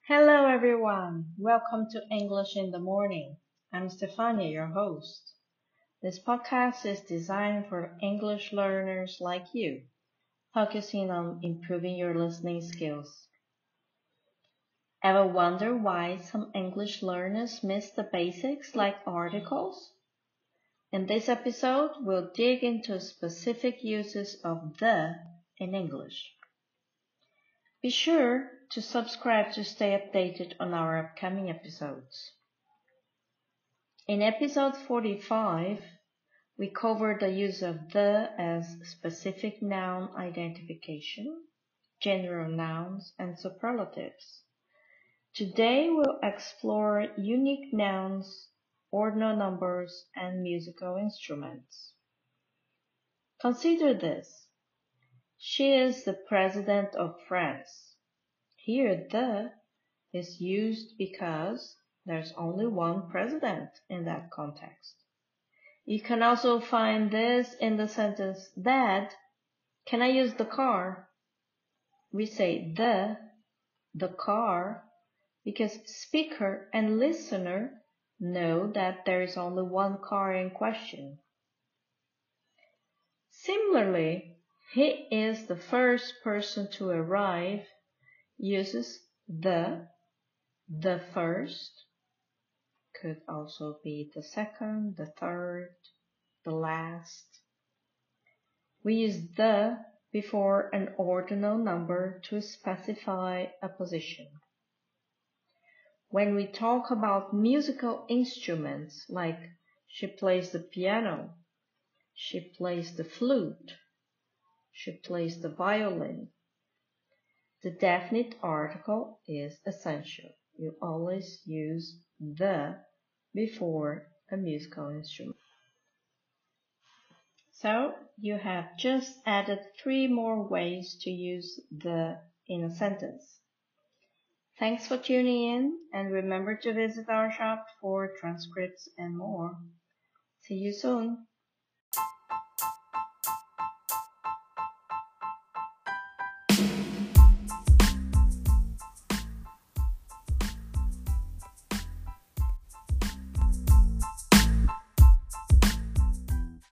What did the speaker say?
Hello, everyone. Welcome to English in the Morning. I'm Stefania, your host. This podcast is designed for English learners like you, focusing on improving your listening skills. Ever wonder why some English learners miss the basics like articles? In this episode, we'll dig into specific uses of the in English. Be sure to subscribe to stay updated on our upcoming episodes. In episode 45, we covered the use of the as specific noun identification, general nouns, and superlatives. Today we'll explore unique nouns, ordinal numbers, and musical instruments. Consider this. She is the President of France. Here the is used because there's only one president in that context. You can also find this in the sentence, Dad, can I use the car? We say the car, because speaker and listener know that there is only one car in question. Similarly, he is the first person to arrive uses the first, could also be the second, the third, the last. We use the before an ordinal number to specify a position. When we talk about musical instruments like she plays the piano, she plays the flute, she plays the violin, the definite article is essential. You always use the before a musical instrument. So you have just added 3 more ways to use the in a sentence. Thanks for tuning in, and remember to visit our shop for transcripts and more. See you soon.